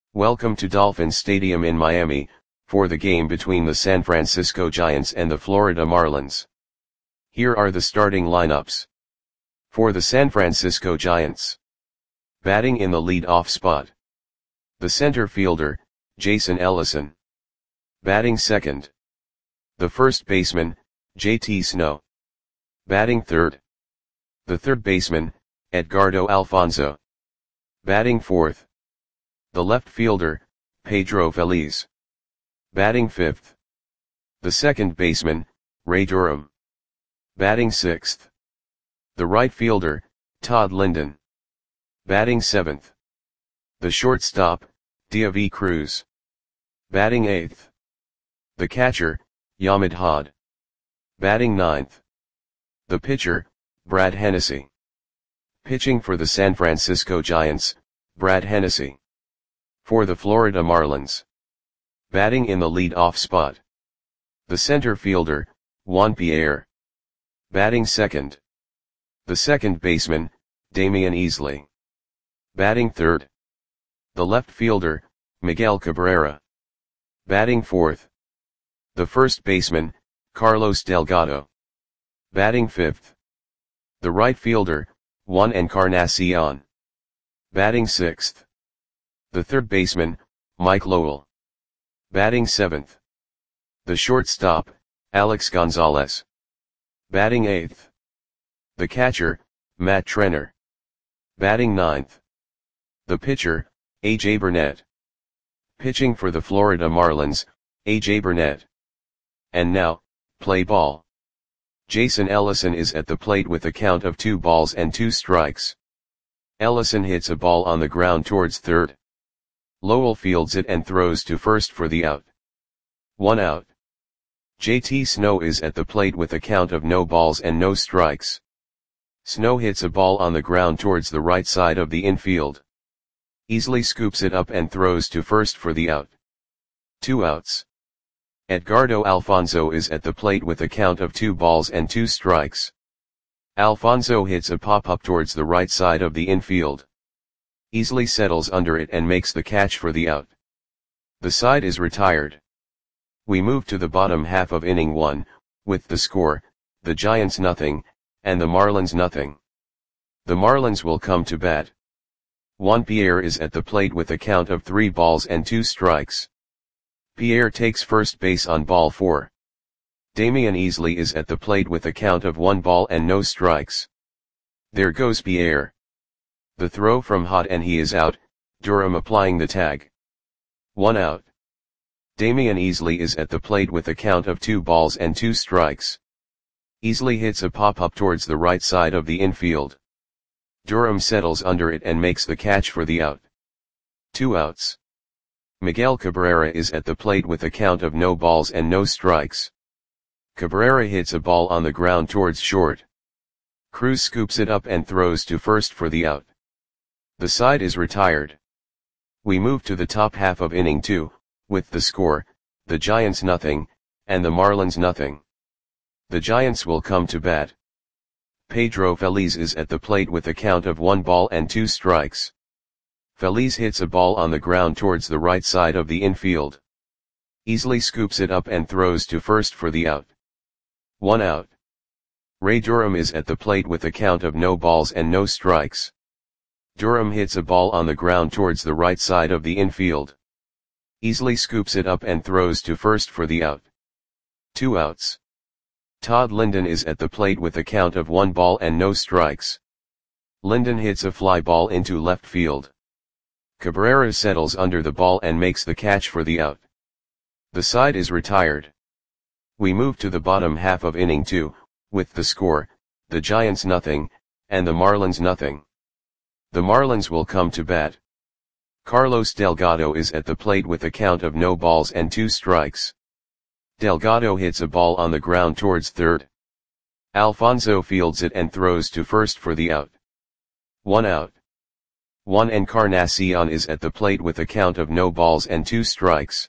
Welcome to Dolphins Stadium in Miami, for the game between the San Francisco Giants and the Florida Marlins. Here are the starting lineups. For the San Francisco Giants. Batting in the lead-off spot. The center fielder, Jason Ellison. Batting second. The first baseman, JT Snow. Batting third. The third baseman, Edgardo Alfonzo. Batting fourth. The left fielder, Pedro Feliz. Batting fifth. The second baseman, Ray Durham. Batting sixth. The right fielder, Todd Linden. Batting seventh. The shortstop, Diaby Cruz. Batting eighth. The catcher, Yamid Had. Batting ninth. The pitcher, Brad Hennessy. Pitching for the San Francisco Giants, Brad Hennessy. For the Florida Marlins. Batting in the lead-off spot. The center fielder, Juan Pierre. Batting second. The second baseman, Damian Easley. Batting third. The left fielder, Miguel Cabrera. Batting fourth. The first baseman, Carlos Delgado. Batting fifth. The right fielder, Juan Encarnacion. Batting sixth. The third baseman, Mike Lowell. Batting seventh. The shortstop, Alex Gonzalez. Batting eighth. The catcher, Matt Trenner. Batting ninth. The pitcher, A.J. Burnett. Pitching for the Florida Marlins, A.J. Burnett. And now, play ball. Jason Ellison is at the plate with a count of 2 balls and 2 strikes. Ellison hits a ball on the ground towards third. Lowell fields it and throws to first for the out. 1 out. JT Snow is at the plate with a count of no balls and no strikes. Snow hits a ball on the ground towards the right side of the infield. Easley scoops it up and throws to first for the out. 2 outs. Edgardo Alfonzo is at the plate with a count of 2 balls and 2 strikes. Alfonzo hits a pop-up towards the right side of the infield. Easley settles under it and makes the catch for the out. The side is retired. We move to the bottom half of inning 1, with the score, the Giants nothing, and the Marlins nothing. The Marlins will come to bat. Juan Pierre is at the plate with a count of 3 balls and 2 strikes. Pierre takes first base on ball 4. Damian Easley is at the plate with a count of 1 ball and no strikes. There goes Pierre. The throw from Had and he is out, Durham applying the tag. 1 out. Damian Easley is at the plate with a count of 2 balls and 2 strikes. Easley hits a pop-up towards the right side of the infield. Durham settles under it and makes the catch for the out. 2 outs. Miguel Cabrera is at the plate with a count of no balls and no strikes. Cabrera hits a ball on the ground towards short. Cruz scoops it up and throws to first for the out. The side is retired. We move to the top half of inning 2, with the score, the Giants nothing, and the Marlins nothing. The Giants will come to bat. Pedro Feliz is at the plate with a count of 1 ball and 2 strikes. Feliz hits a ball on the ground towards the right side of the infield. Easley scoops it up and throws to first for the out. 1 out. Ray Durham is at the plate with a count of no balls and no strikes. Durham hits a ball on the ground towards the right side of the infield. Easley scoops it up and throws to first for the out. 2 outs. Todd Linden is at the plate with a count of 1 ball and no strikes. Linden hits a fly ball into left field. Cabrera settles under the ball and makes the catch for the out. The side is retired. We move to the bottom half of inning 2, with the score, the Giants nothing, and the Marlins nothing. The Marlins will come to bat. Carlos Delgado is at the plate with a count of no balls and 2 strikes. Delgado hits a ball on the ground towards third. Alfonzo fields it and throws to first for the out. 1 out. Juan Encarnacion is at the plate with a count of no balls and 2 strikes.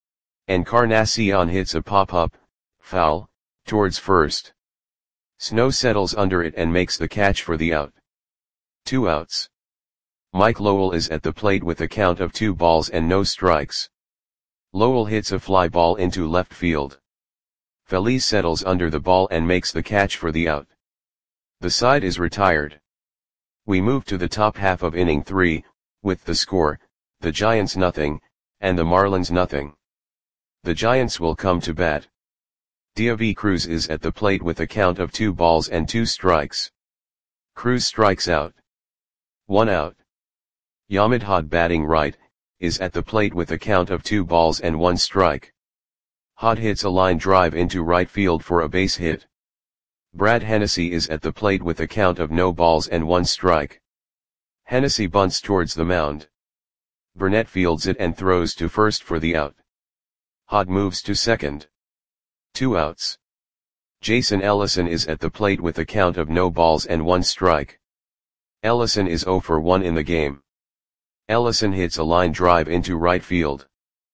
Encarnacion hits a pop-up, foul, towards first. Snow settles under it and makes the catch for the out. 2 outs. Mike Lowell is at the plate with a count of 2 balls and no strikes. Lowell hits a fly ball into left field. Feliz settles under the ball and makes the catch for the out. The side is retired. We move to the top half of inning 3, with the score, the Giants nothing, and the Marlins nothing. The Giants will come to bat. Deivi Cruz is at the plate with a count of 2 balls and 2 strikes. Cruz strikes out. 1 out. Yamid Had batting right, is at the plate with a count of 2 balls and 1 strike. Had hits a line drive into right field for a base hit. Brad Hennessy is at the plate with a count of no balls and 1 strike. Hennessy bunts towards the mound. Burnett fields it and throws to first for the out. Had moves to second. 2 outs. Jason Ellison is at the plate with a count of no balls and 1 strike. Ellison is 0 for 1 in the game. Ellison hits a line drive into right field.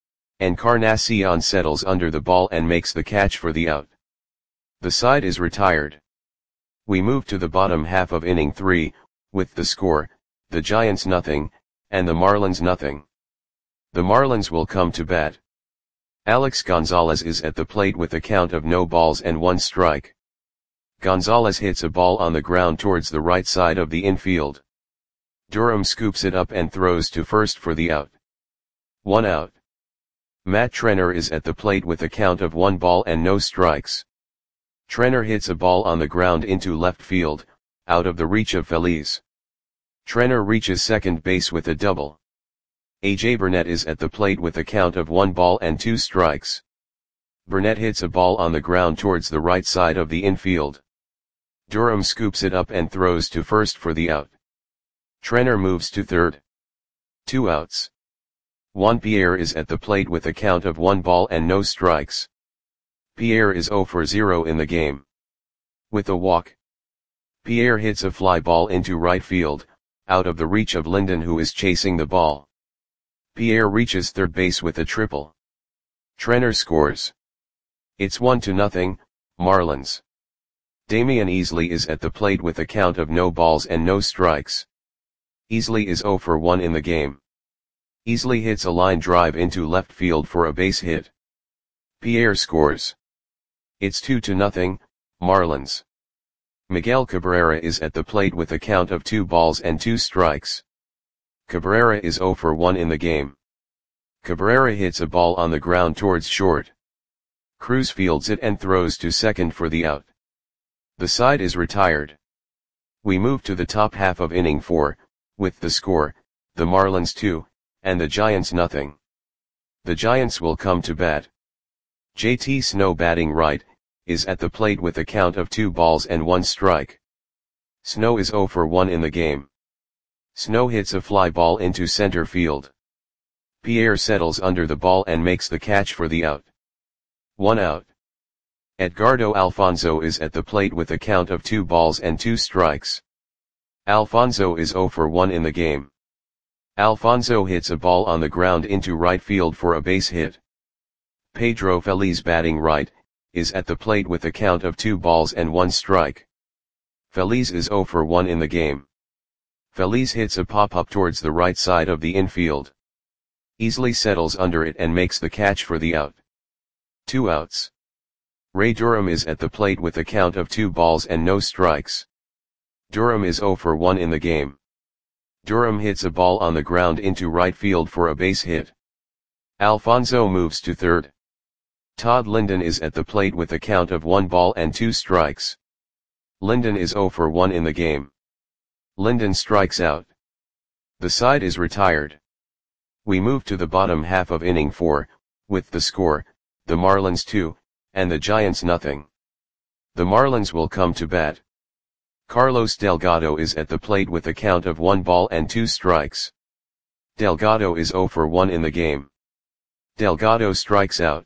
Encarnacion settles under the ball and makes the catch for the out. The side is retired. We move to the bottom half of inning 3, with the score, the Giants nothing, and the Marlins nothing. The Marlins will come to bat. Alex Gonzalez is at the plate with a count of no balls and 1 strike. Gonzalez hits a ball on the ground towards the right side of the infield. Durham scoops it up and throws to first for the out. 1 out. Matt Trenner is at the plate with a count of 1 ball and no strikes. Trenner hits a ball on the ground into left field, out of the reach of Feliz. Trenner reaches second base with a double. A.J. Burnett is at the plate with a count of 1 ball and 2 strikes. Burnett hits a ball on the ground towards the right side of the infield. Durham scoops it up and throws to first for the out. Trenner moves to third. 2 outs. Juan Pierre is at the plate with a count of 1 ball and no strikes. Pierre is 0 for 0 in the game. With a walk. Pierre hits a fly ball into right field, out of the reach of Linden who is chasing the ball. Pierre reaches third base with a triple. Trenner scores. It's 1-0, Marlins. Damian Easley is at the plate with a count of no balls and no strikes. Easley is 0 for 1 in the game. Easley hits a line drive into left field for a base hit. Pierre scores. It's 2-0, Marlins. Miguel Cabrera is at the plate with a count of 2 balls and 2 strikes. Cabrera is 0 for 1 in the game. Cabrera hits a ball on the ground towards short. Cruz fields it and throws to second for the out. The side is retired. We move to the top half of inning 4, with the score, the Marlins 2, and the Giants nothing. The Giants will come to bat. JT Snow batting right, is at the plate with a count of 2 balls and 1 strike. Snow is 0 for 1 in the game. Snow hits a fly ball into center field. Pierre settles under the ball and makes the catch for the out. 1 out. Edgardo Alfonzo is at the plate with a count of 2 balls and 2 strikes. Alfonzo is 0 for 1 in the game. Alfonzo hits a ball on the ground into right field for a base hit. Pedro Feliz batting right, is at the plate with a count of 2 balls and 1 strike. Feliz is 0 for 1 in the game. Feliz hits a pop-up towards the right side of the infield. Easley settles under it and makes the catch for the out. 2 outs. Ray Durham is at the plate with a count of 2 balls and no strikes. Durham is 0 for 1 in the game. Durham hits a ball on the ground into right field for a base hit. Alfonzo moves to third. Todd Linden is at the plate with a count of 1 ball and 2 strikes. Linden is 0 for 1 in the game. Linden strikes out. The side is retired. We move to the bottom half of inning 4, with the score, the Marlins 2, and the Giants nothing. The Marlins will come to bat. Carlos Delgado is at the plate with a count of 1 ball and 2 strikes. Delgado is 0 for 1 in the game. Delgado strikes out.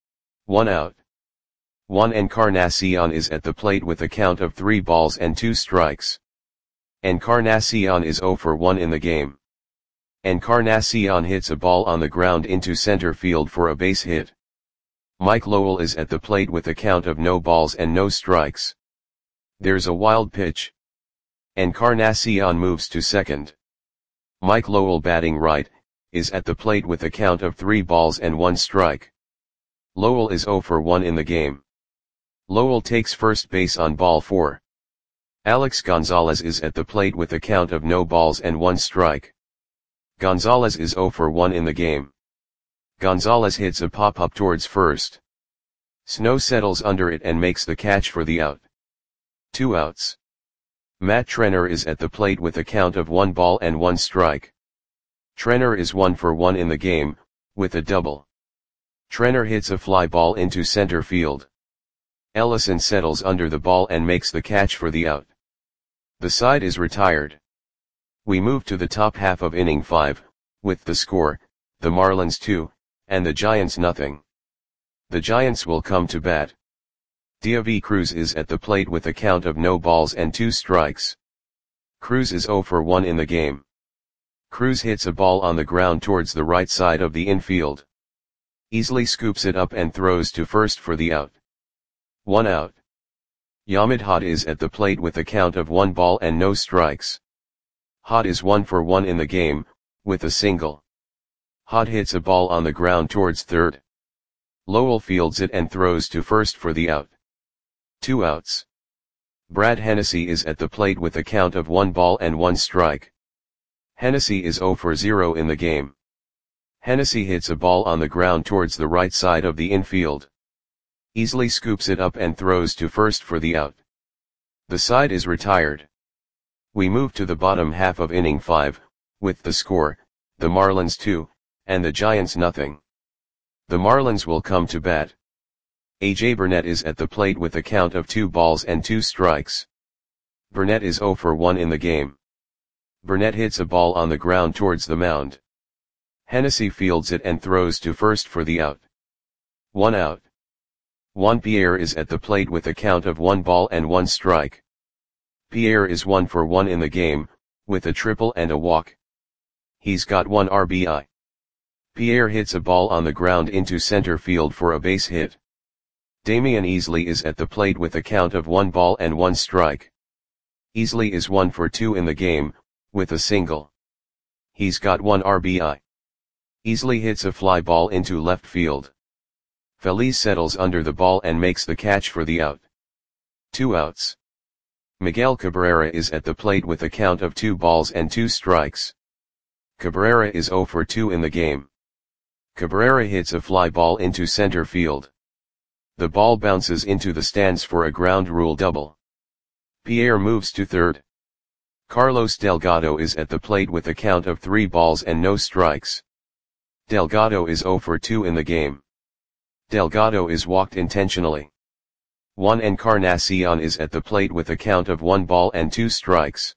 1 out. Juan Encarnacion is at the plate with a count of 3 balls and 2 strikes. Encarnacion is 0 for 1 in the game. Encarnacion hits a ball on the ground into center field for a base hit. Mike Lowell is at the plate with a count of no balls and no strikes. There's a wild pitch. Encarnacion moves to second. Mike Lowell batting right, is at the plate with a count of 3 balls and 1 strike. Lowell is 0 for 1 in the game. Lowell takes first base on ball 4. Alex Gonzalez is at the plate with a count of no balls and 1 strike. Gonzalez is 0 for 1 in the game. Gonzalez hits a pop-up towards first. Snow settles under it and makes the catch for the out. 2 outs. Matt Trenner is at the plate with a count of 1 ball and 1 strike. Trenner is 1 for 1 in the game, with a double. Trenner hits a fly ball into center field. Ellison settles under the ball and makes the catch for the out. The side is retired. We move to the top half of inning 5, with the score, the Marlins 2, and the Giants nothing. The Giants will come to bat. Deivi Cruz is at the plate with a count of no balls and 2 strikes. Cruz is 0 for 1 in the game. Cruz hits a ball on the ground towards the right side of the infield. Easily scoops it up and throws to first for the out. 1 out. Yamid Hod is at the plate with a count of 1 ball and no strikes. Hod is 1 for 1 in the game, with a single. Hod hits a ball on the ground towards third. Lowell fields it and throws to first for the out. 2 outs. Brad Hennessy is at the plate with a count of 1 ball and 1 strike. Hennessy is 0 for 0 in the game. Hennessy hits a ball on the ground towards the right side of the infield. Easily scoops it up and throws to first for the out. The side is retired. We move to the bottom half of inning 5, with the score, the Marlins 2, and the Giants nothing. The Marlins will come to bat. A.J. Burnett is at the plate with a count of 2 balls and 2 strikes. Burnett is 0 for 1 in the game. Burnett hits a ball on the ground towards the mound. Hennessy fields it and throws to first for the out. 1 out. Juan Pierre is at the plate with a count of 1 ball and 1 strike. Pierre is 1 for 1 in the game, with a triple and a walk. He's got 1 RBI. Pierre hits a ball on the ground into center field for a base hit. Damian Easley is at the plate with a count of 1 ball and 1 strike. Easley is 1 for 2 in the game, with a single. He's got 1 RBI. Easley hits a fly ball into left field. Feliz settles under the ball and makes the catch for the out. 2 outs. Miguel Cabrera is at the plate with a count of 2 balls and 2 strikes. Cabrera is 0 for 2 in the game. Cabrera hits a fly ball into center field. The ball bounces into the stands for a ground rule double. Pierre moves to third. Carlos Delgado is at the plate with a count of 3 balls and no strikes. Delgado is 0 for 2 in the game. Delgado is walked intentionally. Juan Encarnacion is at the plate with a count of 1 ball and 2 strikes.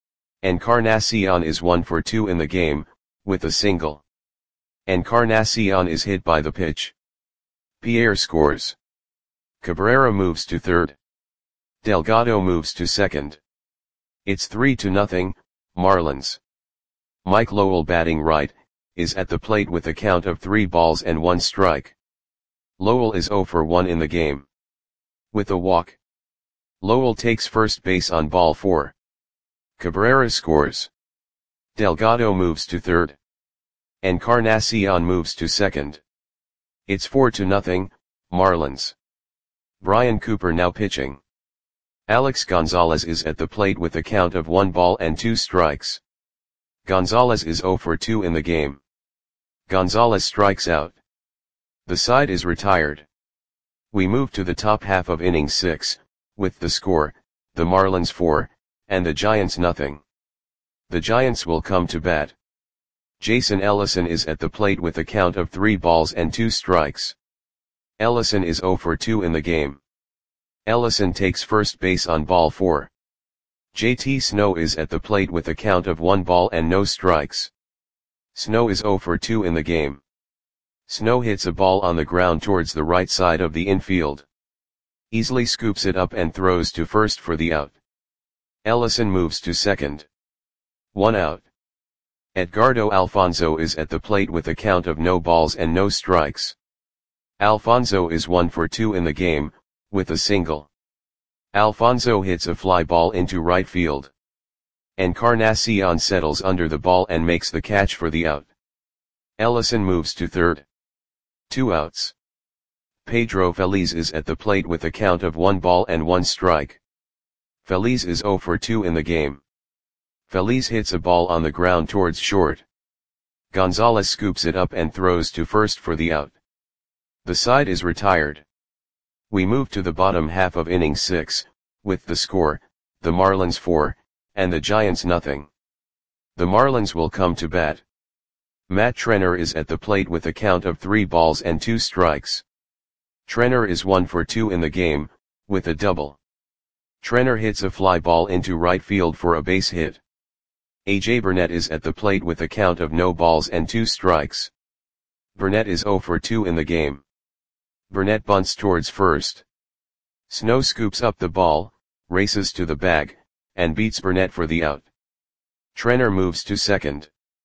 Encarnacion is 1 for 2 in the game, with a single. Encarnacion is hit by the pitch. Pierre scores. Cabrera moves to third. Delgado moves to second. It's 3-0, Marlins. Mike Lowell batting right, is at the plate with a count of 3 balls and 1 strike. Lowell is 0 for 1 in the game. With a walk. Lowell takes first base on ball 4. Cabrera scores. Delgado moves to third. Encarnacion moves to second. It's 4-0, Marlins. Brian Cooper now pitching. Alex Gonzalez is at the plate with a count of 1 ball and 2 strikes. Gonzalez is 0 for 2 in the game. Gonzalez strikes out. The side is retired. We move to the top half of inning 6, with the score, the Marlins 4, and the Giants nothing. The Giants will come to bat. Jason Ellison is at the plate with a count of 3 balls and 2 strikes. Ellison is 0 for 2 in the game. Ellison takes first base on ball 4. JT Snow is at the plate with a count of 1 ball and no strikes. Snow is 0 for 2 in the game. Snow hits a ball on the ground towards the right side of the infield. Easily scoops it up and throws to first for the out. Ellison moves to second. 1 out. Edgardo Alfonzo is at the plate with a count of no balls and no strikes. Alfonzo is 1 for 2 in the game, with a single. Alfonzo hits a fly ball into right field. Encarnacion settles under the ball and makes the catch for the out. Ellison moves to third. 2 outs. Pedro Feliz is at the plate with a count of 1 ball and 1 strike. Feliz is 0 for 2 in the game. Feliz hits a ball on the ground towards short. Gonzalez scoops it up and throws to first for the out. The side is retired. We move to the bottom half of inning 6, with the score, the Marlins 4, and the Giants nothing. The Marlins will come to bat. Matt Trenner is at the plate with a count of 3 balls and 2 strikes. Trenner is 1 for 2 in the game, with a double. Trenner hits a fly ball into right field for a base hit. AJ Burnett is at the plate with a count of no balls and 2 strikes. Burnett is 0 for 2 in the game. Burnett bunts towards first. Snow scoops up the ball, races to the bag, and beats Burnett for the out. Trenner moves to second.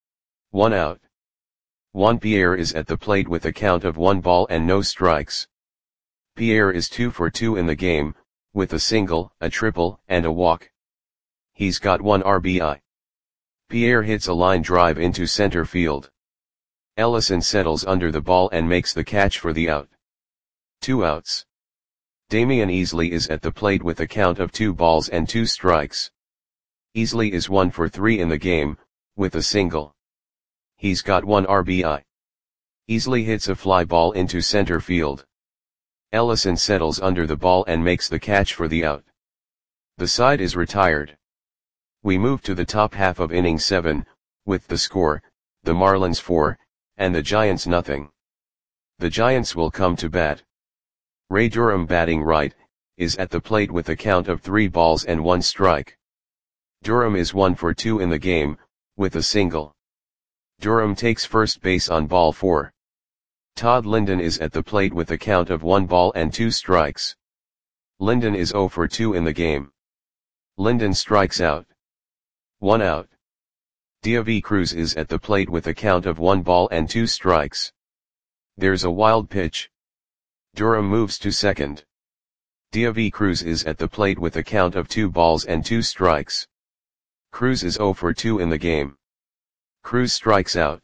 1 out. Juan Pierre is at the plate with a count of 1 ball and no strikes. Pierre is 2 for 2 in the game, with a single, a triple, and a walk. He's got 1 RBI. Pierre hits a line drive into center field. Ellison settles under the ball and makes the catch for the out. 2 outs. Damian Easley is at the plate with a count of 2 balls and 2 strikes. Easley is 1 for 3 in the game, with a single. He's got 1 RBI. Easley hits a fly ball into center field. Ellison settles under the ball and makes the catch for the out. The side is retired. We move to the top half of inning 7, with the score, the Marlins 4, and the Giants nothing. The Giants will come to bat. Ray Durham batting right, is at the plate with a count of 3 balls and 1 strike. Durham is 1 for 2 in the game, with a single. Durham takes first base on ball 4. Todd Linden is at the plate with a count of 1 ball and 2 strikes. Linden is 0 for 2 in the game. Linden strikes out. 1 out. Diavi Cruz is at the plate with a count of 1 ball and 2 strikes. There's a wild pitch. Durham moves to second. Diavi Cruz is at the plate with a count of 2 balls and 2 strikes. Cruz is 0 for 2 in the game. Cruz strikes out.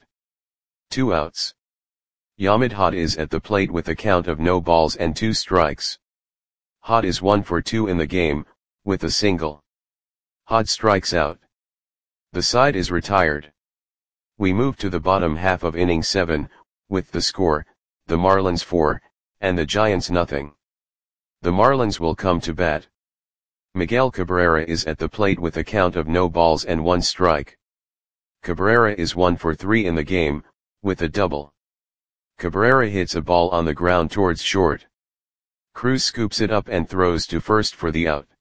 2 outs. Yamid Hod is at the plate with a count of no balls and 2 strikes. Hod is 1 for 2 in the game, with a single. Hod strikes out. The side is retired. We move to the bottom half of inning 7, with the score, the Marlins 4, and the Giants nothing. The Marlins will come to bat. Miguel Cabrera is at the plate with a count of no balls and 1 strike. Cabrera is 1 for 3 in the game, with a double. Cabrera hits a ball on the ground towards short. Cruz scoops it up and throws to first for the out.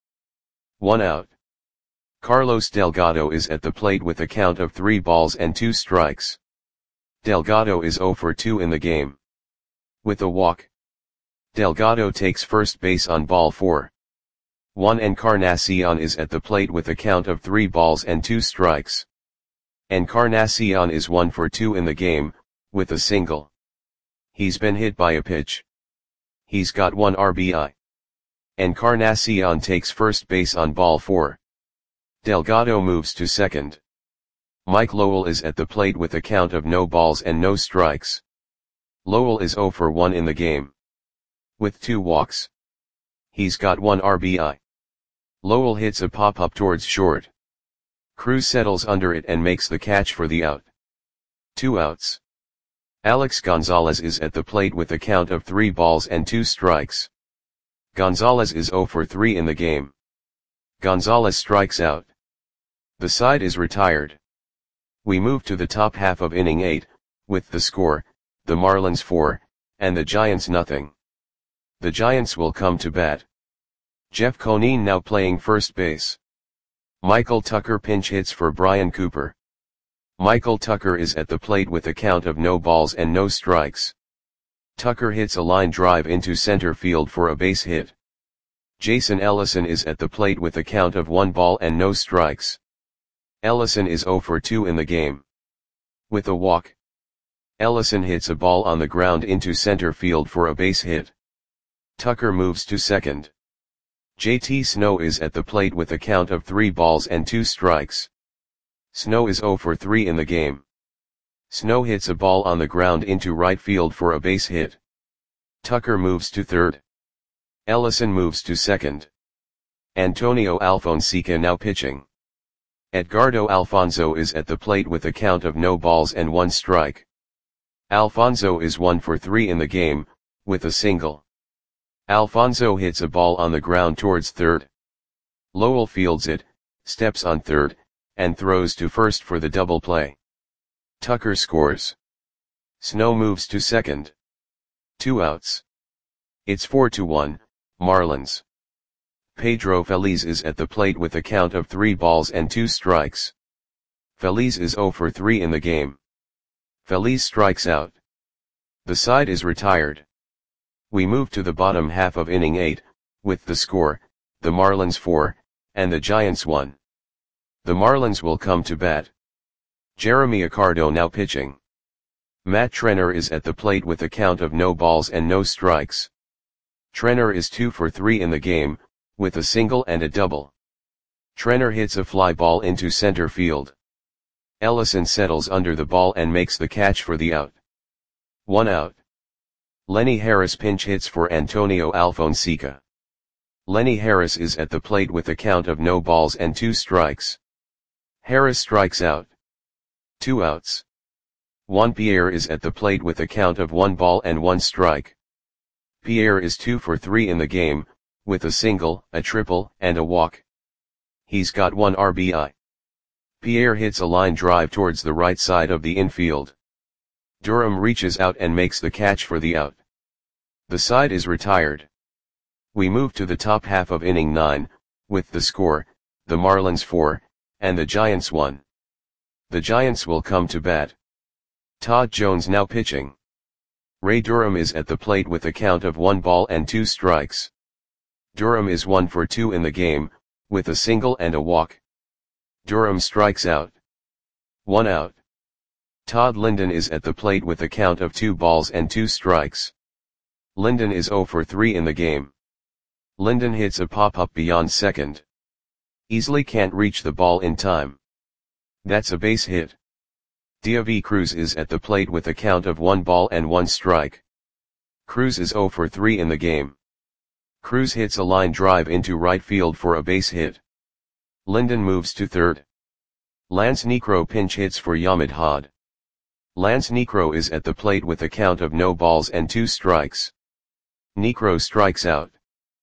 1 out. Carlos Delgado is at the plate with a count of 3 balls and 2 strikes. Delgado is 0 for 2 in the game. With a walk. Delgado takes first base on ball 4. Juan Encarnacion is at the plate with a count of 3 balls and 2 strikes. Encarnacion is 1 for 2 in the game, with a single. He's been hit by a pitch. He's got 1 RBI. Encarnacion takes first base on ball 4. Delgado moves to second. Mike Lowell is at the plate with a count of no balls and no strikes. Lowell is 0 for 1 in the game. With 2 walks. He's got 1 RBI. Lowell hits a pop-up towards short. Cruz settles under it and makes the catch for the out. 2 outs. Alex Gonzalez is at the plate with a count of 3 balls and 2 strikes. Gonzalez is 0 for 3 in the game. Gonzalez strikes out. The side is retired. We move to the top half of inning 8, with the score, the Marlins 4, and the Giants nothing. The Giants will come to bat. Jeff Conine now playing first base. Michael Tucker pinch hits for Brian Cooper. Michael Tucker is at the plate with a count of no balls and no strikes. Tucker hits a line drive into center field for a base hit. Jason Ellison is at the plate with a count of 1 ball and no strikes. Ellison is 0 for 2 in the game. With a walk. Ellison hits a ball on the ground into center field for a base hit. Tucker moves to second. JT Snow is at the plate with a count of 3 balls and 2 strikes. Snow is 0 for 3 in the game. Snow hits a ball on the ground into right field for a base hit. Tucker moves to third. Ellison moves to second. Antonio Alfonseca now pitching. Edgardo Alfonso is at the plate with a count of no balls and 1 strike. Alfonso is 1 for 3 in the game, with a single. Alfonso hits a ball on the ground towards third. Lowell fields it, steps on third, and throws to first for the double play. Tucker scores. Snow moves to second. 2 outs. It's 4-1, Marlins. Pedro Feliz is at the plate with a count of 3 balls and 2 strikes. Feliz is 0 for 3 in the game. Feliz strikes out. The side is retired. We move to the bottom half of inning 8, with the score, the Marlins 4, and the Giants 1. The Marlins will come to bat. Jeremy Accardo now pitching. Matt Trenner is at the plate with a count of no balls and no strikes. Trenner is 2 for 3 in the game, with a single and a double. Trenner hits a fly ball into center field. Ellison settles under the ball and makes the catch for the out. 1 out. Lenny Harris pinch hits for Antonio Alfonseca. Lenny Harris is at the plate with a count of no balls and 2 strikes. Harris strikes out. 2 outs. Juan Pierre is at the plate with a count of 1 ball and 1 strike. Pierre is 2 for 3 in the game, with a single, a triple, and a walk. He's got 1 RBI. Pierre hits a line drive towards the right side of the infield. Durham reaches out and makes the catch for the out. The side is retired. We move to the top half of inning 9, with the score, the Marlins 4, and the Giants 1. The Giants will come to bat. Todd Jones now pitching. Ray Durham is at the plate with a count of 1 ball and 2 strikes. Durham is 1 for 2 in the game, with a single and a walk. Durham strikes out. 1 out. Todd Linden is at the plate with a count of 2 balls and 2 strikes. Linden is 0 for 3 in the game. Linden hits a pop-up beyond second. Easily can't reach the ball in time. That's a base hit. Diavi Cruz is at the plate with a count of 1 ball and 1 strike. Cruz is 0 for 3 in the game. Cruz hits a line drive into right field for a base hit. Linden moves to third. Lance Niekro pinch hits for Yamid Had. Lance Niekro is at the plate with a count of no balls and 2 strikes. Niekro strikes out.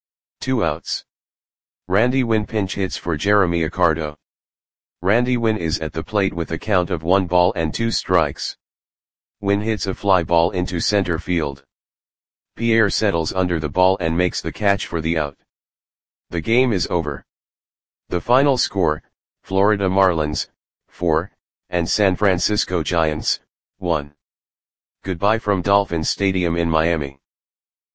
2 outs. Randy Winn pinch hits for Jeremy Accardo. Randy Winn is at the plate with a count of 1 ball and 2 strikes. Winn hits a fly ball into center field. Pierre settles under the ball and makes the catch for the out. The game is over. The final score, Florida Marlins, 4, and San Francisco Giants, 1. Goodbye from Dolphins Stadium in Miami.